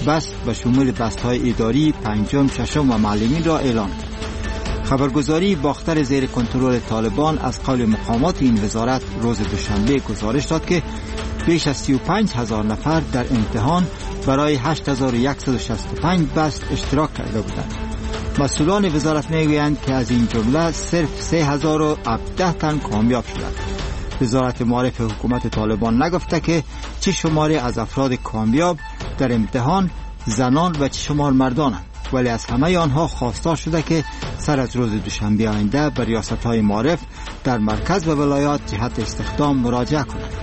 بست به شمول بست‌های اداری، پنجم، ششم و معلمین را اعلان کرد. خبرگزاری باختر زیر کنترل طالبان از قول مقامات این وزارت روز دوشنبه گزارش داد که بیش از 35,000 نفر در امتحان برای 8,165 بست اشتراک کرده بودند. مسئولان وزارت میگویند که از این جمله صرف 3,017 تن کامیاب شدند. وزارت معارف حکومت طالبان نگفته که چه شماری از افراد کامیاب در امتحان زنان و چه شمار مردانند، ولی از همه آنها خواستار شده که سر از روز دوشنبه آینده به ریاست‌های معارف در مرکز و ولایات جهت استخدام مراجعه کنند.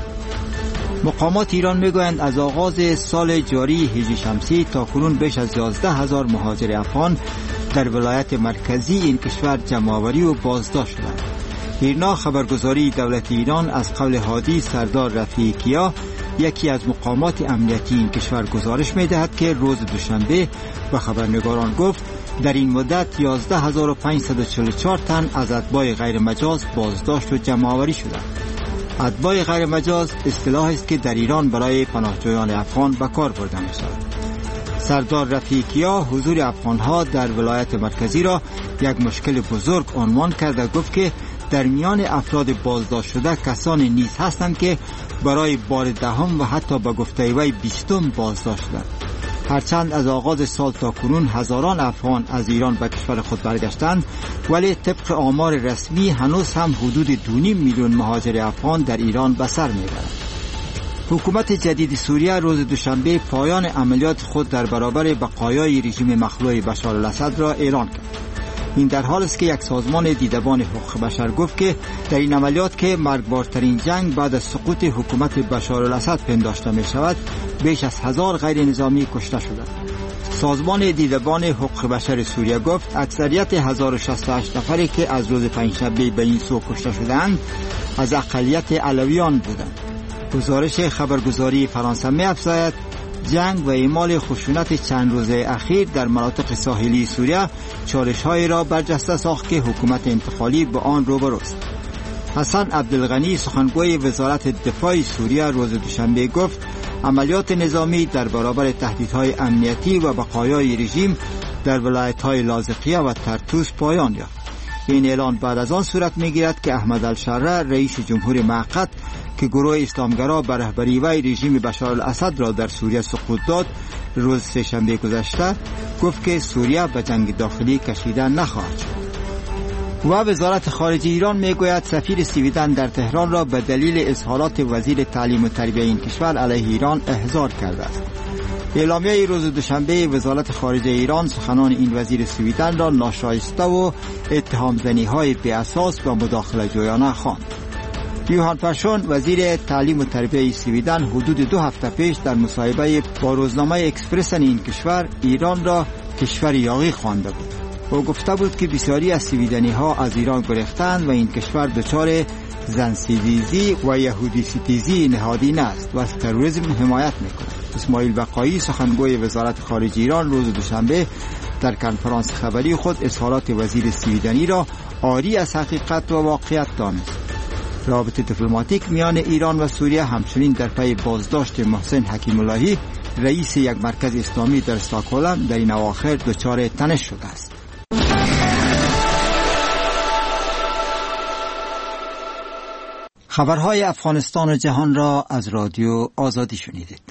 مقامات ایران میگویند از آغاز سال جاری هجری شمسی تا کنون بیش از 11,000 مهاجر افغان در ولایت مرکزی این کشور جمع‌آوری و بازداشت شدند. ایرنا خبرگزاری دولت ایران از قول هادی سردار رفیعی کیا، یکی از مقامات امنیتی این کشور گزارش می‌دهد که روز دوشنبه به خبرنگاران گفت در این مدت 11,544 تن از اتباع غیر مجاز بازداشت و جمع‌آوری شدند. اتباع غیر مجاز اصطلاحی است که در ایران برای پناهجویان افغان به کار برده می‌شود. سردار رفیعی کیا حضور افغان‌ها در ولایت مرکزی را یک مشکل بزرگ عنوان کرد و گفت که در میان افراد بازداشت شده کسانی نیز هستند که برای بار دهم و حتی به گفته وی 20م بازداشت شدند. هرچند از آغاز سال تا کنون هزاران افغان از ایران به کشور خود برگشتند، ولی طبق آمار رسمی هنوز هم حدود 2.5 میلیون مهاجر افغان در ایران به سر میبرند. حکومت جدید سوریه روز دوشنبه پایان عملیات خود در برابر بقایای رژیم مخلوع بشار الاسد را اعلان کرد. این در حال است که یک سازمان دیدبان حقوق بشر گفت که در این عملیات که مرگبارترین جنگ بعد از سقوط حکومت بشار الاسد پنداشته می شود، بیش از 1000 غیر نظامی کشته شدند. سازمان دیدبان حقوق بشر سوریه گفت اکثریت 1068 نفری که از روز پنجشنبه به این سو کشته شدند از اقلیت علویان بودند. گزارش خبرگزاری فرانسه می افزاید جنگ و اعمال خشونت چند روزه اخیر در مناطق ساحلی سوریه چالش‌هایی را برجسته ساخت که حکومت انتقالی با آن روبروست. حسن عبدالغنی سخنگوی وزارت دفاع سوریه روز دوشنبه گفت عملیات نظامی در برابر تهدیدهای امنیتی و بقایای رژیم در ولایت‌های لاذقیه و طرطوس پایان یافت. این اعلان بعد از آن صورت می‌گیرد که احمد الشره رئیس جمهور موقت که گروه اسلامگرا به رهبری وی رژیم بشار الاسد را در سوریه سقوط داد، روز سه‌شنبه گذشته گفت که سوریه به جنگ داخلی کشیده نخواهد شد. و وزارت خارجه ایران میگوید سفیر سویدن در تهران را به دلیل اظهارات وزیر تعلیم و تربیت این کشور علیه ایران احضار کرده است. اعلامیه روز دوشنبه وزارت خارجه ایران سخنان این وزیر سویدن را ناشایسته و اتهام‌زنی‌های بی‌اساس و مداخله جویانه خواند. یوهان پرشون وزیر تعلیم و تربیت سویدن حدود 2 هفته پیش در مصاحبه با روزنامه اکسپرسن این کشور ایران را کشور یاغی خوانده بود. او گفته بود که بسیاری از سویدنی‌ها از ایران گریختند و این کشور دچار زنسیزی و یهودی ستیزی نهادینه است و از تروریسم حمایت می‌کند. اسماعیل بقایی سخنگوی وزارت خارجه ایران روز دوشنبه در کنفرانس خبری خود اظهارات وزیر سویدنی را عاری از حقیقت و واقعیت دانست. رابطه دیپلماتیک میان ایران و سوریه همچنین در پی بازداشت محسن حکیم اللهی رئیس یک مرکز اسلامی در استکهلم در این اواخر دچار تنش شده است. خبرهای افغانستان و جهان را از رادیو آزادی شنیدید.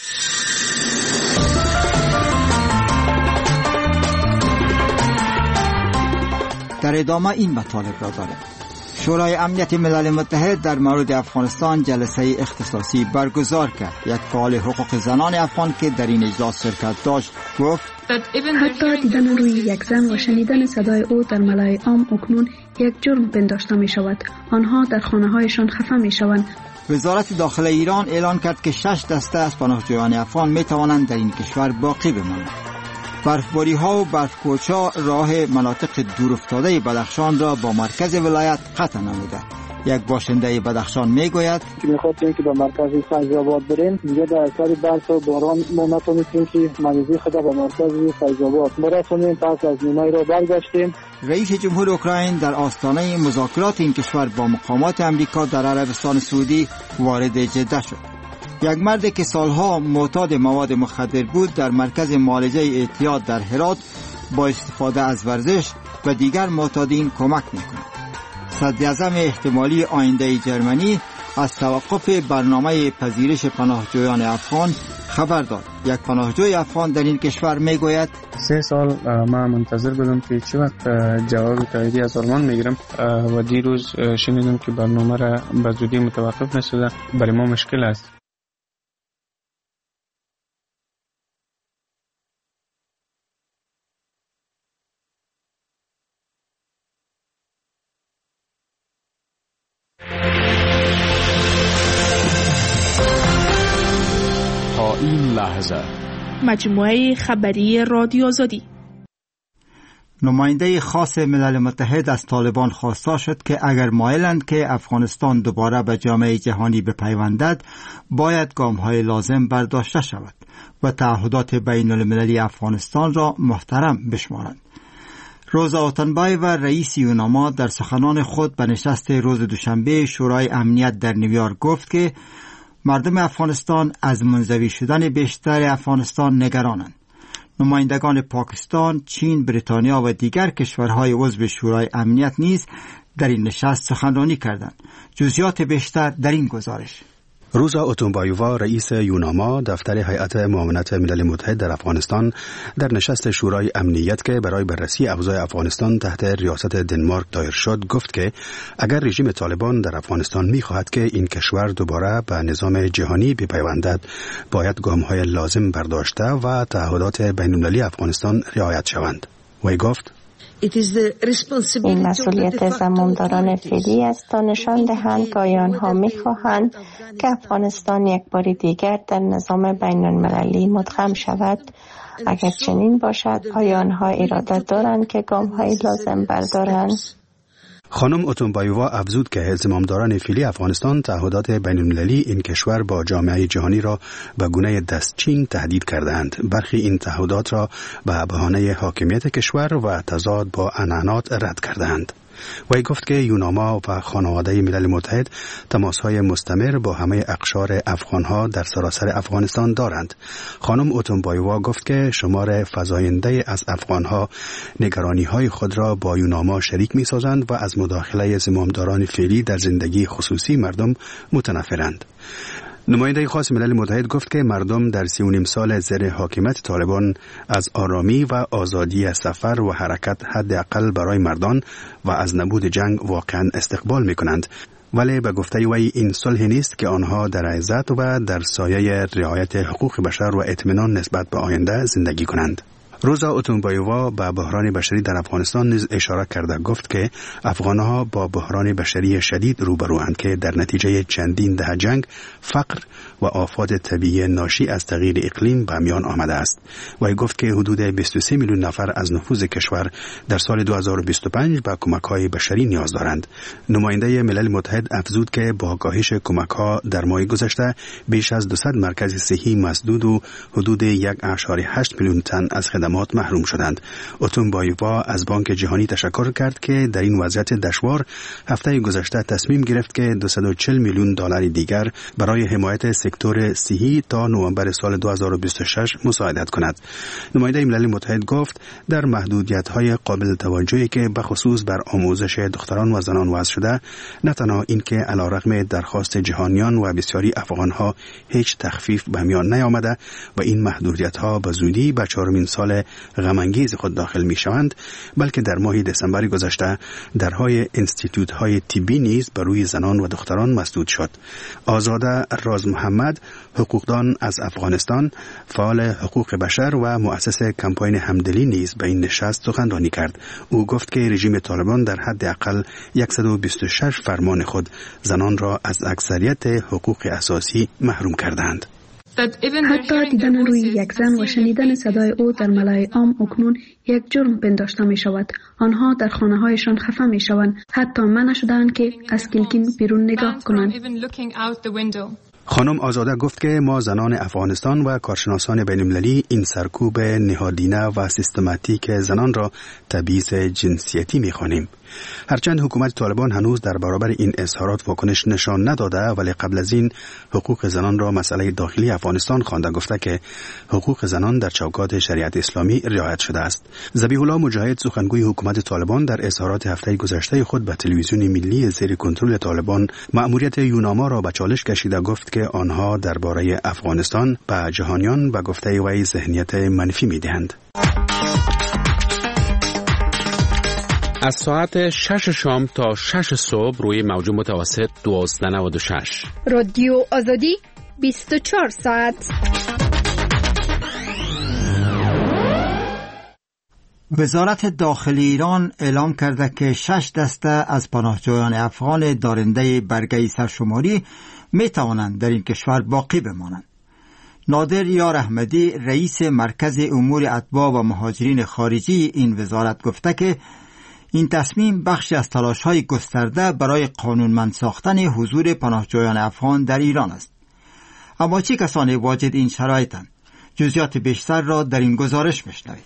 در ادامه این مطالب را داریم. شورای امنیت ملل متحد در مورد افغانستان جلسه اختصاصی برگزار کرد. یک فعال حقوق زنان افغان که در این اجلاس شرکت داشت گفت حتی دیدن روی یک زن و شنیدن صدای او در ملای عام اکنون یک جرم پنداشته می شود. آنها در خانه هایشان خفه می شوند. وزارت داخل ایران اعلان کرد که 6 دسته از پناهجویان افغان می توانند در این کشور باقی بمانند. برفباری ها و برفکوچا راه مناطق دورافتاده بدخشان را با مرکز ولایت قطع نموده. یک باشنده بدخشان میگوید که می‌خواستیم که به مرکز فیض‌آباد بریم، دیگه در اثر برف و باران ما نتونستیم که مریضی خود به مرکز فیض‌آباد برسونیم. پس از نیمه را برگشتیم. رئیس جمهور اوکراین در آستانه مذاکرات این کشور با مقامات امریکا در عربستان سعودی وارد جده شد. یک مردی که سالها معتاد مواد مخدر بود در مرکز معالجه اعتیاد در هرات با استفاده از ورزش و دیگر معتادین کمک میکند. صدراعظم احتمالی آینده جرمنی از توقف برنامه پذیرش پناهجویان افغان خبر داد. یک پناهجوی افغان در این کشور میگوید 3 سال ما منتظر بودم که چه وقت جواب تاییدی از آلمان میگیرم و دیروز شنیدم که برنامه را به زودی متوقف نشده. برای ما مشکل است. این لحظه مجموعه خبری رادیو آزادی. نماینده خاص ملل متحد از طالبان خواسته شد که اگر مایلند که افغانستان دوباره به جامعه جهانی بپیوندد باید گام‌های لازم برداشته شود و تعهدات بین المللی افغانستان را محترم بشمارند. روزا اوتنبایو رئیس یوناما در سخنان خود به نشست روز دوشنبه شورای امنیت در نیویورک گفت که مردم افغانستان از منزوی شدن بیشتر افغانستان نگرانند. نمایندگان پاکستان، چین، بریتانیا و دیگر کشورهای عضو شورای امنیت نیز در این نشست سخنرانی کردند. جزئیات بیشتر در این گزارش. روزا اوتونبایووا رئیس یوناما دفتر هیئت معاونت ملل متحد در افغانستان در نشست شورای امنیت که برای بررسی اوضاع افغانستان تحت ریاست دنمارک دایر شد گفت که اگر رژیم طالبان در افغانستان می‌خواهد که این کشور دوباره به نظام جهانی بپیوندد باید گام‌های لازم برداشته و تعهدات بین‌المللی افغانستان رعایت شوند. وی گفت این مسئولیت زمامداران فعلی است تا نشان دهند که آنها می‌خواهند که افغانستان یک بار دیگر در نظام بین‌المللی مدغم شود. اگر چنین باشد آیا آنها اراده دارند که گام‌های لازم بردارند؟ خانم اوتونبایووا افزود که زمامداران فعلی افغانستان تعهدات بین‌المللی این کشور با جامعه جهانی را به گونه دستچین تهدید کردند. برخی این تعهدات را به بهانه حاکمیت کشور و تضاد با عنعنات رد کردند. وی گفت که یوناما و خانواده ملل متحد تماس‌های مستمر با همه اقشار افغان‌ها در سراسر افغانستان دارند. خانم اوتونبایووا گفت که شمار فزاینده از افغان‌ها نگرانی‌های خود را با یوناما شریک می‌سازند و از مداخله زمامداران فعلی در زندگی خصوصی مردم متنفرند. نماینده خاص ملل متحد گفت که مردم در 3.5 سال زیر حاکمیت طالبان از آرامی و آزادی سفر و حرکت حداقل برای مردان و از نبود جنگ واقعا استقبال می‌کنند. ولی به گفته وی این صلح نیست که آنها در عزت و در سایه رعایت حقوق بشر و اطمینان نسبت به آینده زندگی کنند. روزا اوتونبایووا به بحران بشری در افغانستان نیز اشاره کرده گفت که افغانها با بحران بشری شدید روبروند که در نتیجه چندین دهه جنگ، فقر و آفات طبیعی ناشی از تغییر اقلیم به میان آمده است. وی گفت که حدود 23 میلیون نفر از نفوذ کشور در سال 2025 به کمک‌های بشری نیاز دارند. نماینده ملل متحد افزود که با کاهش کمک‌ها در ماه گذشته بیش از 200 مرکز صحی مسدود و حدود 1.8 میلیون تن از خدمات محروم شدند. اوتونبایووا از بانک جهانی تشکر کرد که در این وضعیت دشوار هفته گذشته تصمیم گرفت که 240 میلیون دلار دیگر برای حمایت سکتور صحی تا نوامبر سال 2026 مساعدت کند. نماینده ملل متحد گفت در محدودیت‌های قابل توجهی که به خصوص بر آموزش دختران و زنان وضع شده، نه تنها این که علیرغم درخواست جهانیان و بسیاری افغان‌ها هیچ تخفیف به میان نیامده و این محدودیت‌ها به زودی به 4مین سال غم‌انگیز خود داخل می‌شوند، بلکه در ماه دسامبر گذشته درهای انستیتوت‌های طبی نیز بر روی زنان و دختران مسدود شد. آزاده راز محمد، حقوقدان از افغانستان، فعال حقوق بشر و مؤسس کمپاین همدلی نیز به این نشست سخنرانی کرد. او گفت که رژیم طالبان در حداقل 126 فرمان خود زنان را از اکثریت حقوق اساسی محروم کردند. حتی دیدن روی یک زن و شنیدن صدای او در ملای عام اکنون یک جرم پنداشته می شود. آنها در خانه هایشان خفه می شوند. حتی منع شدند که از کلکین بیرون نگاه کنند. خانم آزاده گفت که ما زنان افغانستان و کارشناسان بین‌المللی این سرکوب نهادینه و سیستماتیک زنان را تبعیض جنسیتی می‌خوانیم. هرچند حکومت طالبان هنوز در برابر این اظهارات واکنش نشان نداده، ولی قبل از این حقوق زنان را مسئله داخلی افغانستان خوانده، گفته که حقوق زنان در چوکات شریعت اسلامی رعایت شده است. ذبیح الله مجاهد، سخنگوی حکومت طالبان، در اظهارات هفته گذشته خود به تلویزیون ملی زیر کنترل طالبان مأموریت یوناما را به چالش کشیده گفت که آنها درباره افغانستان به جهانیان به گفته وی ذهنیت منفی می‌دهند. از ساعت 6 شام تا 6 صبح روی موج متوسط 1296 رادیو آزادی 24 ساعت. وزارت داخلی ایران اعلام کرده که 6 دسته از پناهجویان افغان دارنده برگه سرشماری می توانند در این کشور باقی بمانند. نادر یار احمدی، رئیس مرکز امور اتباع و مهاجرین خارجی این وزارت، گفته که این تصمیم بخشی از تلاش‌های گسترده برای قانونمند ساختن حضور پناهجویان افغان در ایران است. اما چه کسانی واجد این شرایطند؟ جزئیات بیشتر را در این گزارش میشنوید.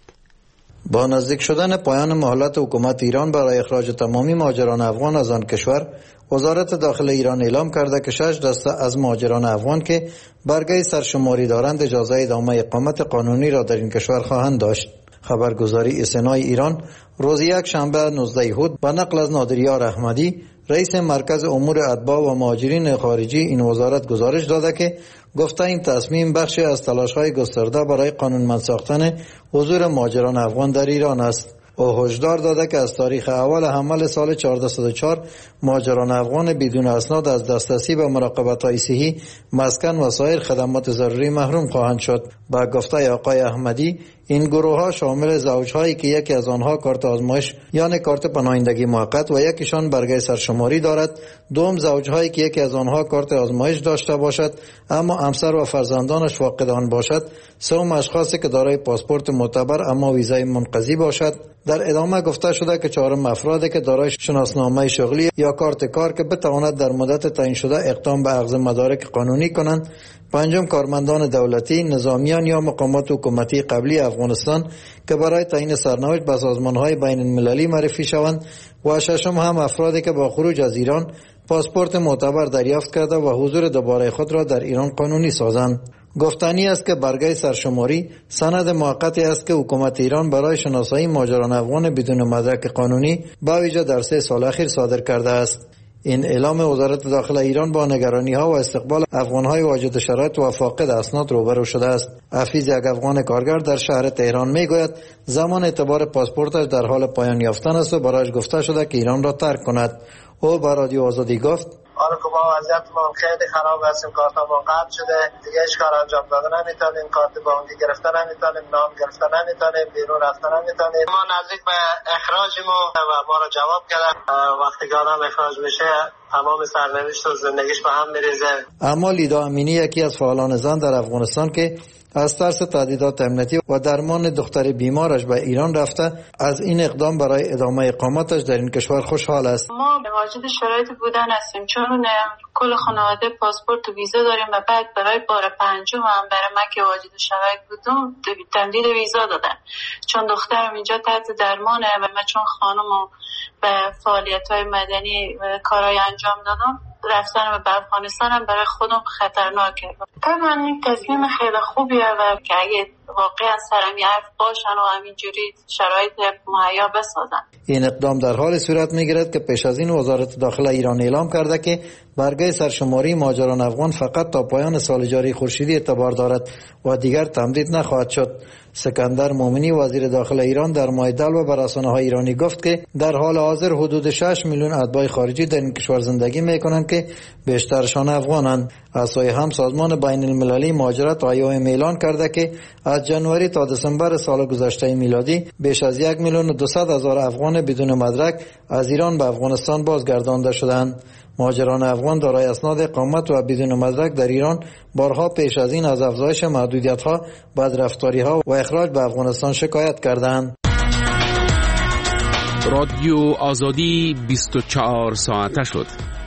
با نزدیک شدن پایان مهلت حکومت ایران برای اخراج تمامی مهاجران افغان از آن کشور، وزارت داخلی ایران اعلام کرده که 6 دسته از مهاجران افغان که برگه سرشماری دارند اجازه ادامه اقامت قانونی را در این کشور خواهند داشت. خبرگزاری اسنای ایران روز یک شنبه 19 هود با نقل از نادریار احمدی، رئیس مرکز امور اتباع و مهاجرین خارجی این وزارت گزارش داده که گفته این تصمیم بخشی از تلاش‌های گسترده برای قانونمند ساختن حضور مهاجران افغان در ایران است. او هشدار داده که از تاریخ اول حمل سال 1404 مهاجران افغان بدون اسناد از دسترسی به مراقبت‌های صحی، مسکن و سایر خدمات ضروری محروم خواهند شد. با گفته آقای احمدی، این گروه‌ها شامل زوج‌هایی که یکی از آنها کارت آزمایش یعنی کارت پناهندگی موقت و یکیشان برگه سرشماری دارد، دوم زوج‌هایی که یکی از آنها کارت آزمایش داشته باشد اما همسر و فرزندانش فاقد آن باشد، سوم اشخاصی که دارای پاسپورت معتبر اما ویزای منقضی باشد. در ادامه گفته شده که چهارم افرادی که دارای شناسنامه شغلی یا کارت کار که بتواند در مدت تعیین شده اقدام به اخذ مدارک قانونی کنند، پنجم کارمندان دولتی، نظامیان یا مقامات حکومتی قبلی افغانستان که برای تعیین سرنوشت به سازمان‌های بین المللی معرفی شوند، و ششم هم افرادی که با خروج از ایران پاسپورت معتبر دریافت کرده و حضور دوباره خود را در ایران قانونی سازند. گفتنی است که برگه سرشماری سند موقتی است که حکومت ایران برای شناسایی مهاجران افغان بدون مدرک قانونی با ویژه در 3 سال اخیر صادر کرده است. این اعلام وزارت داخلی ایران با نگرانی‌ها و استقبال افغان‌های واجد شرایط و فاقد اسناد روبرو شده است. حفیظ، یک افغان کارگر در شهر تهران میگوید زمان اعتبار پاسپورتش در حال پایان یافتن است و برایش گفته شده که ایران را ترک کند. او با رادیو آزادی گفت: حالا که ما وضعیتمون خیلی خراب هستیم، کارتمون قطع شده، دیگه هیچ کار انجام دادن نمیتونیم، کارت بانکی گرفتن نمیتونیم، نام گرفتن نمیتونیم، بیرون رفتن نمیتونیم. ما نزدیک به اخراجیم و ما را جواب کردن. وقتی که آدم اخراج میشه تمام سرنوشت و زندگیش به هم میریزه. اما لیدا امینی، یکی از فعالان زن در افغانستان که از ترس تهدیدات امنیتی و درمان دختر بیمارش به ایران رفته، از این اقدام برای ادامه اقامتش در این کشور خوشحال است. ما به واجد شرایط بودن هستیم، چون کل خانواده پاسپورت و ویزا داریم و بعد برای بار پنجم هم برای من که واجد شرایط بودم تمدید ویزا دادن، چون دخترم اینجا تحت درمانه و من چون خانم به فعالیت‌های مدنی کارهای انجام دادم، رفتن به افغانستان هم برای خودم خطرناکه. طبعا این تصمیم خیلی خوبیه و که اگه واقعا سرم یه باشن و همینجوری شرایط مهیا بسازن. این اقدام در حال صورت میگیرد که پیش از این وزارت داخلی ایران اعلام کرده که برگه سرشماری مهاجران افغان فقط تا پایان سال جاری خورشیدی اعتبار دارد و دیگر تمدید نخواهد شد. سکندر مومنی، وزیر داخلی ایران، در ماه دلو به رسانه‌های ایرانی گفت که در حال حاضر حدود 6 میلیون اتباع خارجی در این کشور زندگی میکنند که بیشترشان افغانند. از سوی هم سازمان بین المللی مهاجرت IOM اعلان کرده که از جنوری تا دسامبر سال گذشته میلادی بیش از 1,200,000 افغان بدون مدرک از ایران به افغانستان بازگردانده شدند. مهاجران افغان دارای اسناد اقامت و بدون مدرک در ایران بارها پیش از این از افزایش محدودیت‌ها، بدرفتاری‌ها و اخراج به افغانستان شکایت کردند. رادیو آزادی 24 ساعته شد.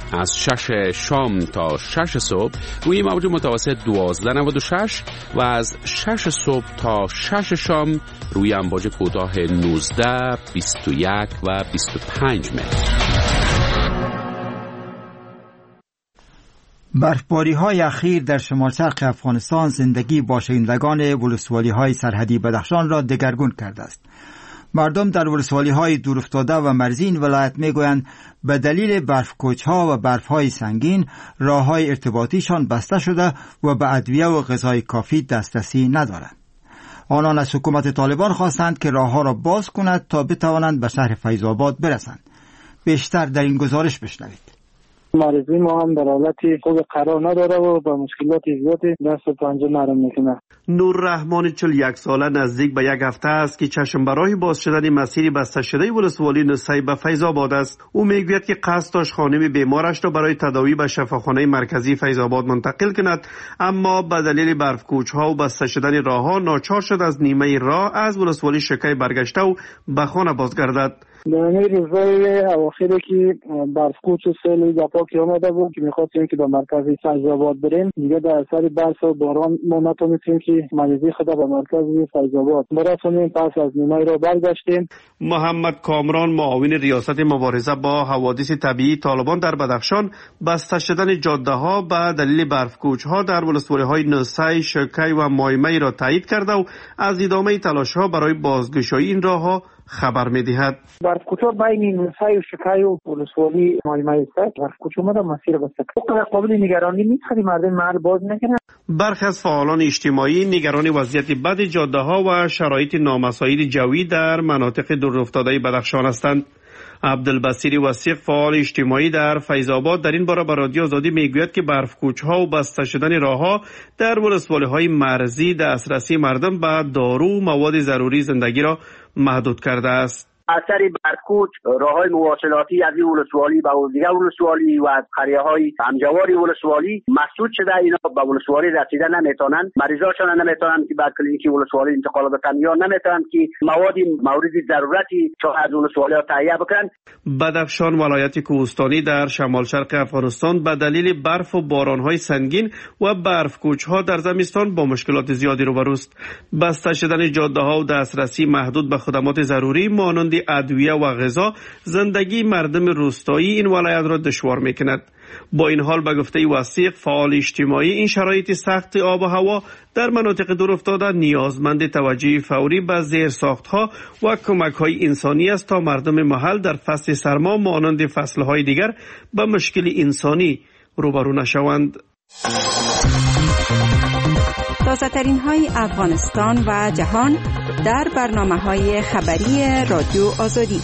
از 6 شام تا 6 صبح روی موج متوسط 1296 و از 6 صبح تا 6 شام روی امواج کوتاه 19 21 و 25 متر. برفباری های اخیر در شمال شرق افغانستان زندگی باشندگان ولسوالی های سرحدی بدخشان را دگرگون کرده است. مردم در ولسوالی های دورافتاده و مرزی این ولایت می گویند به دلیل برفکوچ ها و برف های سنگین راه های ارتباطیشان بسته شده و به ادویه و غذای کافی دسترسی ندارند. آنان از حکومت طالبان خواستند که راه ها را باز کند تا بتوانند به شهر فیض آباد برسند. بیشتر در این گزارش بشنوید. مریضی ما هم در حالتی خوب قرار نداره و با مشکلات زیادی دست و پنجه نرم میکنه. نور رحمان 41 ساله نزدیک به یک هفته است که چشم برای باز شدن مسیر بسته شده ولسوالی نسای به فیض آباد است. او میگوید که قصد داشت خانم بیمارش را برای تداوی به شفاخانه مرکزی فیض آباد منتقل کند، اما به دلیل برفکوچ ها و بسته شدن راه ها ناچار شد از نیمه راه از ولسوالی شکی برگشته و به خانه بازگردد. در این روزهای اواخری که برفکوچ و سیل گپاکی آمده بود که میخواستیم که به مرکزی فیض آباد بریم، دیگه در اثر برف و باران ما نتونستیم که مریضی خود به مرکزی فیض آباد برسونیم. پس از نیمه را برگشتیم. محمد کامران معاون ریاست مبارزه با حوادث طبیعی طالبان در بدخشان بسته شدن جاده ها به دلیل برفکوچ ها در ولسوالی های نسای، شکی و مایمه را تایید کرده و از ادامه تلاش ها برای بازگشایی این راه ها خبر می‌دهد. برفکوچ‌ها بین نسای و شکای و ولسوالی مایمه است. برفکوچ اومده مسیر بسته. قابل نگرانی نیست که مردم محل باز نکنه. برخی از فعالان اجتماعی نگران وضعیت بد جاده‌ها و شرایط نامساعد جوی در مناطق دورافتاده بدخشان هستند. عبدالبصیر وثیق فعال اجتماعی در فیض آباد در این باره به رادیو آزادی میگوید که برفکوچ‌ها و بسته شدن راه‌ها در ولسوالی‌های مرزی دسترسی مردم به دارو و مواد ضروری زندگی را محدود کرده است. اثر برفکوچ راه‌های مواصلاتی از این ولسوالی به دیگر ولسوالی و از قریه‌های همجوار ولسوالی مسدود شده. اینا به ولسوالی رسیدن نمیتونن، مریضاشون نمیتونن که به کلینیک ولسوالی انتقال بدن یا نمیتونن که مواد مورد ضرورتی چه از ولسوالی‌ها تهیه بکنن. بدخشان ولایت کوهستانی در شمال شرق افغانستان به دلیل برف و باران‌های سنگین و برفکوچ‌ها در زمستان با مشکلات زیادی روبروست. بسته شدن جاده‌ها و دسترسی محدود به خدمات ضروری مانند ادویه و غذا زندگی مردم روستایی این ولایت را دشوار میکند. با این حال به گفته وثیق فعال اجتماعی این شرایط سخت آب و هوا در مناطق دورافتاده نیازمند توجه فوری به زیرساخت‌ها و کمک‌های انسانی است تا مردم محل در فصل سرما مانند فصل‌های دیگر به مشکل انسانی روبرو نشوند. تازه‌ترین های افغانستان و جهان در برنامه‌های خبری رادیو آزادی.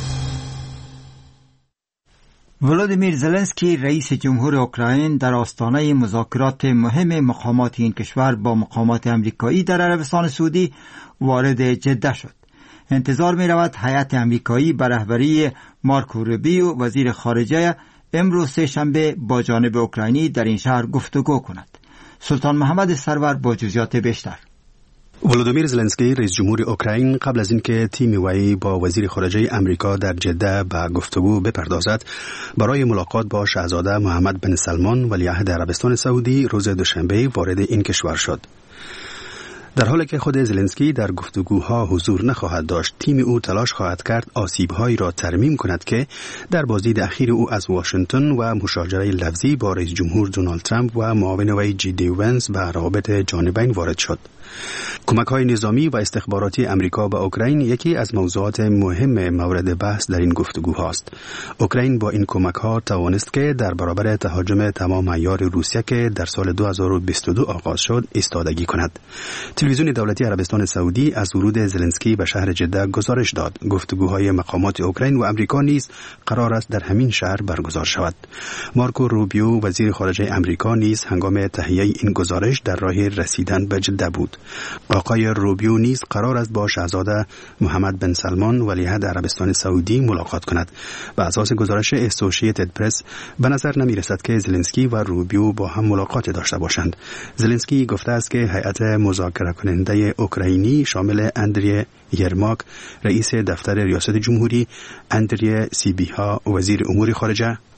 ولادیمیر زلنسکی رئیس جمهور اوکراین در آستانه مذاکرات مهم مقامات این کشور با مقامات امریکایی در عربستان سعودی وارد جده شد. انتظار می رود هیئت امریکایی به رهبری مارکو روبیو وزیر خارجه امروز سه‌شنبه با جانب اوکراینی در این شهر گفتگو کند. سلطان محمد سرور با جزئیات بیشتر. ولادیمیر زلنسکی رئیس جمهور اوکراین قبل از اینکه تیم وی با وزیر خارجه امریکا در جده به گفتگو بپردازد برای ملاقات با شاهزاده محمد بن سلمان ولیعهد عربستان سعودی روز دوشنبه وارد این کشور شد. در حالی که خود زلنسکی در گفتگوها حضور نخواهد داشت، تیم او تلاش خواهد کرد آسیب‌هایی را ترمیم کند که در بازدید اخیر او از واشنگتن و مشاجره لفظی با رئیس جمهور دونالد ترامپ و معاون وی جی دی ونس به روابط جانبین وارد شد. کمک‌های نظامی و استخباراتی امریکا به اوکراین یکی از موضوعات مهم مورد بحث در این گفتگوهاست. اوکراین با این کمک‌ها توانست که در برابر تهاجم تمام عیار روسیه که در سال 2022 آغاز شد ایستادگی کند. تلویزیون دولتی عربستان سعودی از ورود زلنسکی به شهر جده گزارش داد. گفتگوهای مقامات اوکراین و امریکا نیز قرار است در همین شهر برگزار شود. مارکو روبیو وزیر خارجه امریکا نیز هنگام تهیه این گزارش در راه رسیدن به جده بود. آقای روبیو نیز قرار است با شاهزاده محمد بن سلمان ولیعهد عربستان سعودی ملاقات کند. بر اساس گزارش اسوسییتد پرس به نظر نمی رسد که زلنسکی و روبیو با هم ملاقات داشته باشند. زلنسکی گفته است که هیئت مذاکره کننده اوکراینی شامل اندری یرماک رئیس دفتر ریاست جمهوری، اندری سیبیها وزیر امور خارجه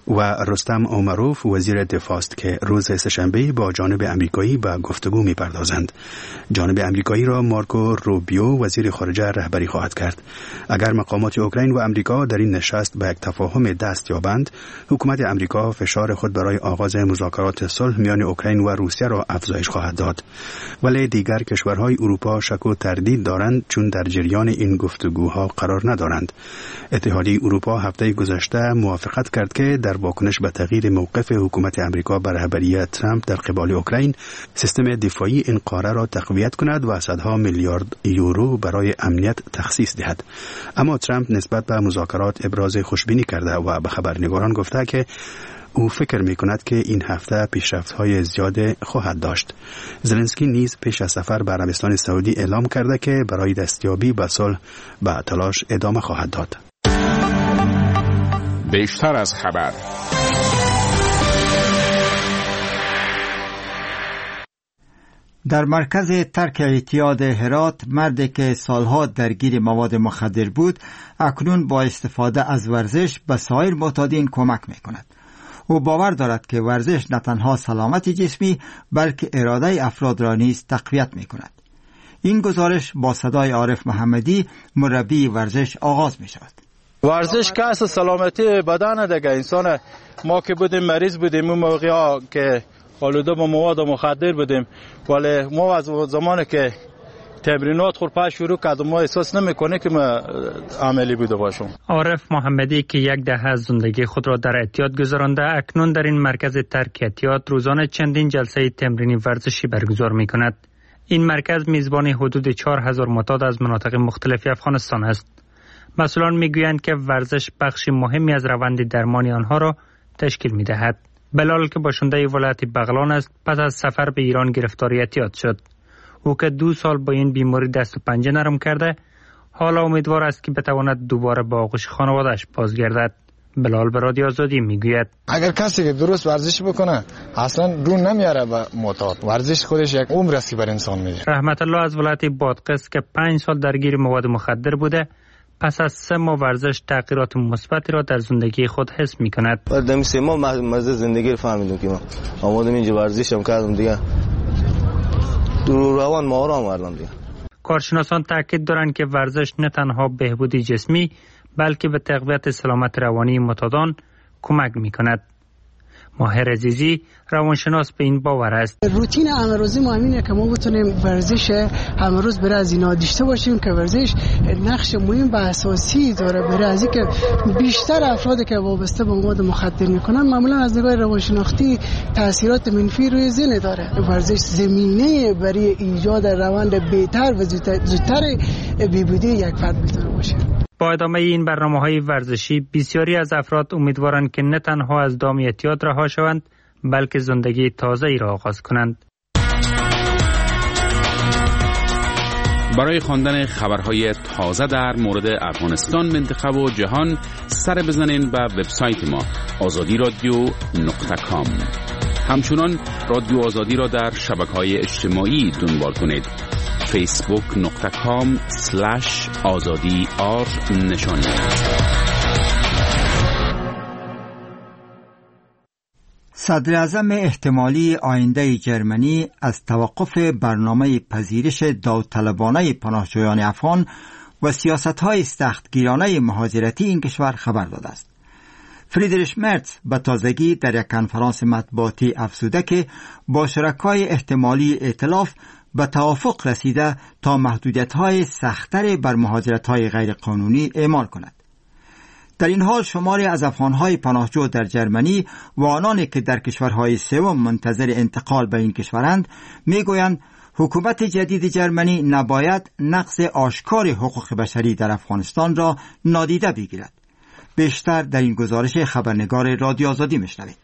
و رستم اومروف وزیر دفاع است که روز سه‌شنبه با جانب امریکایی به گفتگو می‌پردازند. جانب امریکایی را مارکو روبیو وزیر خارجه رهبری خواهد کرد. اگر مقامات اوکراین و امریکا در این نشست به یک تفاهم دست یابند، حکومت امریکا فشار خود برای آغاز مذاکرات صلح میان اوکراین و روسیه را افزایش خواهد داد. ولی دیگر کشورهای اروپا شک و تردید دارند چون در جریان این گفتگوها قرار ندارند. اتحادیه اروپا هفته گذشته موافقت کرد که در واکنش به تغییر موقف حکومت امریکا بر رهبری ترامپ در قبال اوکراین، سیستم دفاعی این قاره را تقویت کند و صدها میلیارد یورو برای امنیت تخصیص دهد. اما ترامپ نسبت به مذاکرات ابراز خوشبینی کرده و به خبرنگاران گفته که او فکر می کند که این هفته پیشرفت‌های زیاد خواهد داشت. زلنسکی نیز پیش از سفر به عربستان سعودی اعلام کرده که برای دستیابی به صلح به تلاش ادامه خواهد داد. بیشتر از خبر. در مرکز ترک اعتیاد هرات، مردی که سالها درگیر مواد مخدر بود، اکنون با استفاده از ورزش به سایر معتادین کمک می کند. او باور دارد که ورزش نه تنها سلامت جسمی بلکه اراده افراد را نیز تقویت می کند. این گزارش با صدای عارف محمدی، مربی ورزش، آغاز می شود. ورزش که اصل سلامتی بدن دیگه. انسان ما که بودیم مریض بودیم اون موقع ها که آلوده با مواد مخدر بودیم، ولی ما از زمانی که تمرینات خورپا شروع کردم ما احساس نمیکنه که ما عملی بوده باشم. عارف محمدی که یک دهه از زندگی خود را در اعتیاد گذرانده، اکنون در این مرکز ترک اعتیاد روزانه چندین جلسه تمرینی ورزشی برگزار می کند. این مرکز میزبان حدود 4000 معتاد از مناطق مختلف افغانستان است. مسئولان میگویند که ورزش بخشی مهمی از روند درمانی آنها را تشکیل میدهد. بلال که باشنده ولایت بغلان است، پس از سفر به ایران گرفتار اعتیاد شد. او که 2 سال با این بیماری دست و پنجه نرم کرده، حالا امیدوار است که بتواند دوباره به آغوش خانواده‌اش بازگردد. بلال به رادیو آزادی میگوید اگر کسی که درست ورزش بکنه اصلا رو نمیاره به معتاد. ورزش خودش یک عمر است که بر انسان میده. رحمت الله از ولایت بادغیس که 5 سال درگیر مواد مخدر بوده، پس از 3 ماه ورزش تغییرات مثبتی را در زندگی خود حس می‌کند. بعد 3 ماه مزه زندگی رو فهمیدم که من آمادم اینجا ورزشم کردم دیگه. روان ما آرام آوردم دیگه. کارشناسان تاکید دارند که ورزش نه تنها بهبودی جسمی بلکه به تقویت سلامت روانی معتادان کمک می‌کند. ماهر عزیزی روانشناس به این باور است. روتین همروزی ما همینه که ما بتونیم ورزش همه روز برای از اینا داشته باشیم که ورزش نقش مهم و اساسی داره برای از اینکه بیشتر افرادی که وابسته به مواد مخدر میکنن معمولا از نگاه روانشناختی تاثیرات منفی روی ذهن داره. ورزش زمینه برای ایجاد روند بهتر و زودتر بهبودی یک فرد میتونه باشه. با ادامه این برنامه‌های ورزشی، بسیاری از افراد امیدوارند که نه تنها از دام اعتیاد رها شوند بلکه زندگی تازه‌ای را آغاز کنند. برای خواندن خبرهای تازه در مورد افغانستان، منطقه و جهان سر بزنین به وبسایت ما azadi.radio.com. همچنان رادیو آزادی را در شبکه‌های اجتماعی دنبال کنید. facebook.com/azadi_r نشانی. صدر اعظم احتمالی آینده جرمنی از توقف برنامه پذیرش داوطلبانه پناهجویان افغان و سیاست‌های سختگیرانه مهاجرتی این کشور خبر داده است. فریدریش مرتز به تازگی در یک کنفرانس مطبوعاتی افزوده که با شرکای احتمالی ائتلاف به توافق رسیده تا محدودیت‌های سخت‌تر بر مهاجرت‌های غیرقانونی اعمال کند. در این حال شماری از افغان‌های پناهجو در جرمنی و آنانی که در کشورهای سوم منتظر انتقال به این کشورند می‌گویند حکومت جدید جرمنی نباید نقض آشکار حقوق بشری در افغانستان را نادیده بگیرد. بیشتر در این گزارش خبرنگار رادیو آزادی میشنوید.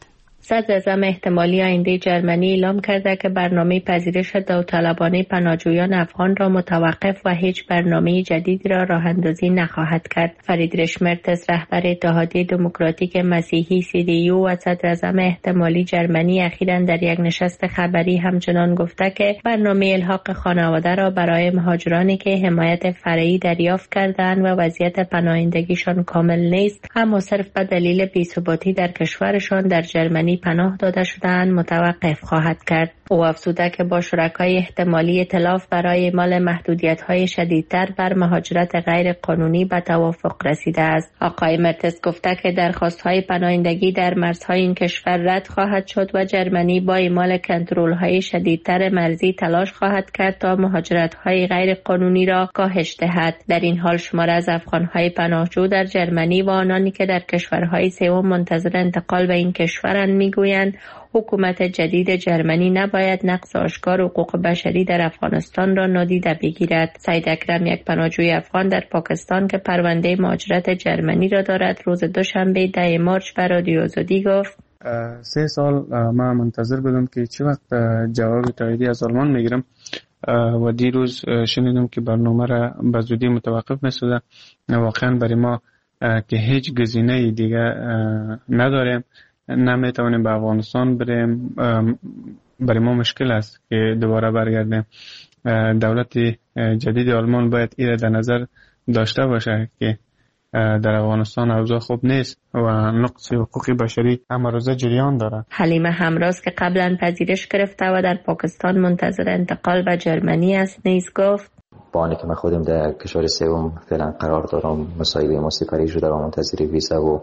صدراعظم احتمالی آینده جرمنی اعلام کرده که برنامه پذیرش داوطلبانه پناهجویان افغان را متوقف و هیچ برنامه جدیدی را راه اندازی نخواهد کرد. فریدریش مرتز رهبر اتحادیه دموکراتیک مسیحی CDU و صدراعظم احتمالی جرمنی اخیراً در یک نشست خبری همچنان گفته که برنامه الحاق خانواده را برای مهاجرانی که حمایت فرعی دریافت کردند و وضعیت پناهندگیشان کامل نیست اما صرف به دلیل بی‌ثباتی در کشورشان در جرمنی پناه داده شده‌اند متوقف خواهد کرد. او افزوده که با شرکای احتمالی ائتلاف برای اعمال محدودیت‌های شدیدتر بر مهاجرت غیر قانونی به توافق رسیده است. آقای مرتز گفته که درخواست‌های پناهندگی در مرزهای این کشور رد خواهد شد و جرمنی با اعمال کنترل‌های شدیدتر مرزی تلاش خواهد کرد تا مهاجرت‌های غیر قانونی را کاهش دهد. در این حال شمار از افغان‌های پناهجو در جرمنی و آنانی که در کشورهای سوم منتظر انتقال به این کشورند میگویند حکومت جدید جرمنی نباید نقض آشکار حقوق بشری در افغانستان را نادیده بگیرد. سعید اکرم، یک پناهجوی افغان در پاکستان که پرونده مهاجرت جرمنی را دارد، روز دوشنبه 10 مارچ به رادیو آزادی گفت 3 سال من منتظر بودم که چه وقت جواب تاییدی از آلمان میگیرم و دیروز شنیدم که برنامه را به زودی متوقف نشده. واقعا برای ما که هیچ گزینه دیگه نداریم، نمیتونیم به افغانستان بریم، برای ما مشکل است که دوباره برگردیم. دولت جدید آلمان باید این در نظر داشته باشه که در افغانستان اوضاع خوب نیست و نقض حقوق بشری امروزه جریان داره. حلیمه همراز که قبلا پذیرش گرفته و در پاکستان منتظر انتقال به جرمنی است نیز گفت با آنی که من خودم در کشور سوم فعلا قرار دارم، مصاحبه ما سپری شده و منتظر ویزا و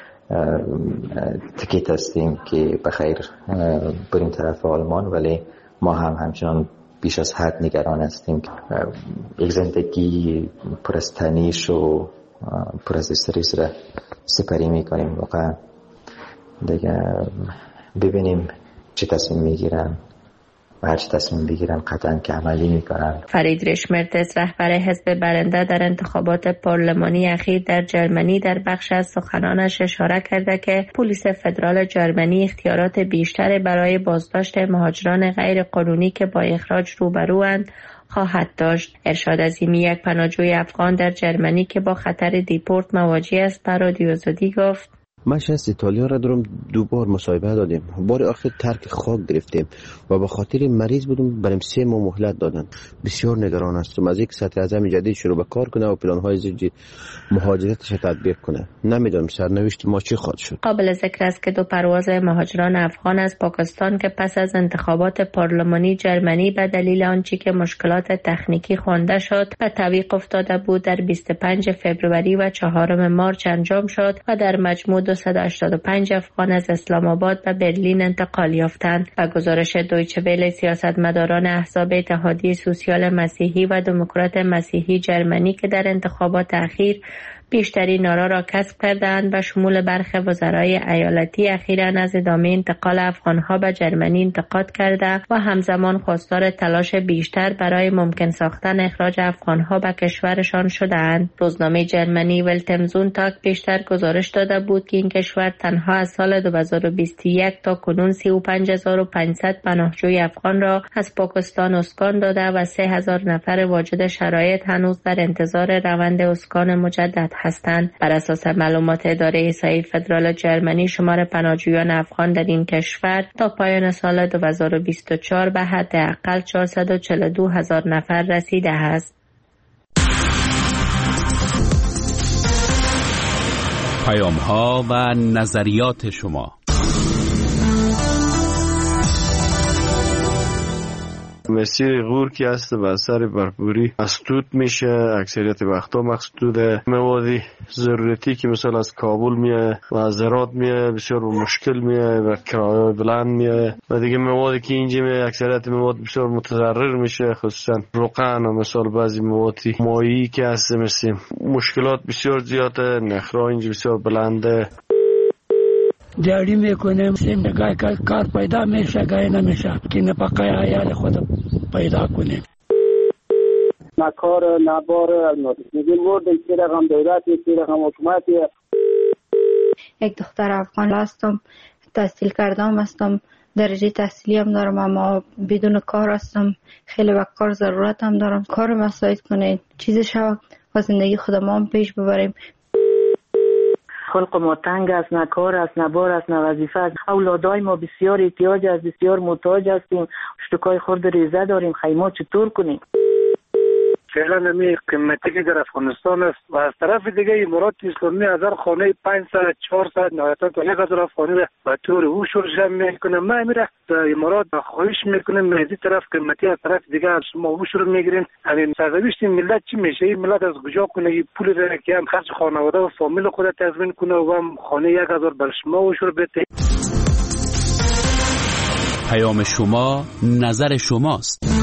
تکیت هستیم که بخیر بریم طرف آلمان، ولی ما همچنان بیش از حد نگران هستیم که یک زندگی پر از تنش و پر از استرس را سپری میکنیم. واقعا دیگه ببینیم چه تصمیم میگیرن و هر چه تصمیم بگیرن قطعا که عملی میکنن. فریدریش مرتز رهبر حزب برنده در انتخابات پارلمانی اخیر در جرمنی در بخش از سخنانش اشاره کرده که پلیس فدرال جرمنی اختیارات بیشتر برای بازداشت مهاجران غیر قانونی که با اخراج روبروند خواهد داشت. ارشاد عظیمی، یک پناهجوی افغان در جرمنی که با خطر دیپورت مواجه است، به رادیو آزادی گفت من شخص ایتالیا را دارم 2 بار مصاحبه دادیم، بار آخر ترک خاک گرفتیم و به خاطر مریض بودم بریم 3 ماه مهلت دادن. بسیار نگران هستم از یک صدراعظم جدید شروع به کار کنه و پلان‌های زیادی مهاجرتش تطبیق کنه. نمیدونم سرنوشت ما چی خواهد شد. قابل ذکر است که 2 پرواز مهاجران افغان از پاکستان که پس از انتخابات پارلمانی جرمنی به دلیل آنچه که مشکلات تکنیکی خوانده شد به تعویق افتاده بود، در 25 فوریه و 4 مارچ انجام شد و در مجموع 285 افغان از اسلام آباد به برلین انتقال یافتند. و گزارش دویچه وله، سیاستمداران احزاب اتحادیه سوسیال مسیحی و دموکرات مسیحی جرمنی که در انتخابات اخیر بیشترین آرا را کسب کردند و شمول برخی وزرای ایالتی اخیراً از ادامه انتقال افغانها به جرمنی انتقاد کرده و همزمان خواستار تلاش بیشتر برای ممکن ساختن اخراج افغانها به کشورشان شده‌اند. روزنامه جرمنی ولتمزونتاگ پیشتر گزارش داده بود که این کشور تنها از سال 2021 تا کنون 35500 پناهجوی افغان را از پاکستان اسکان داده و 3000 نفر واجد شرایط هنوز در انتظار روند اسکان مجدد هستند. بر اساس معلومات اداره احصایی فدرال جرمنی، شمار پناهجویان افغان در این کشور تا پایان سال 2024 به حداقل 442,000 نفر رسیده است. پیام‌ها و نظریات شما. مسیر غور که هست به اثر برفوری مسدود میشه، اکثریت وقتا مسدود مواد ضرورتی که مثلا از کابل میاد و از هرات میاد بسیار مشکل میاد و کرایه بلند میاد و دیگه موادی که اینجا میاد اکثریت مواد بسیار متضرر میشه، خصوصا روغن و مثلا بعضی مواد مایعی که هست مثل مشکلات بسیار زیاده، نخرا اینجا بسیار بلنده. دیاری میکنیم گاهی کار پیدا میشه گاهی نمیشه که نفقه عیال خود پیدا کنیم. نکار نبار میگیم ورد که رقم دولت که رقم حکومتی. یک دختر افغان هستم، تحصیل کردم هستم، درجه تحصیلی هم دارم، اما بدون کار هستم. خیلی وقت کار ضرورت هم دارم. کار مساعد کنید، چیز شو و زندگی خودم هم پیش ببریم. خلق ما تنگ است، نه کار است، نه بار است، نه وظیفه است. اولادای ما بسیار احتیاج است، بسیار محتاج هستیم. اشتکای خورد ریزه داریم، خیمه چطور کنیم؟ فعلا نمی قیمتی که در افغانستان است و از طرف دیگه امارات اسلامی 1000 خانه 500 400 نهایتا تا 1000 خانه به طور او شرجم میکنه. ما میره در امارات خواهش میکنیم از این طرف قیمتی، از طرف دیگه شما او شروع میگیرین. همین سرنوشت ملت چی میشه؟ این ملت از کجا کنه این پول را که هم خرج خانواده و فامیل خود تضمین کنه و هم خانه 1000 بر شما او شروع بده. پیام شما، نظر شماست.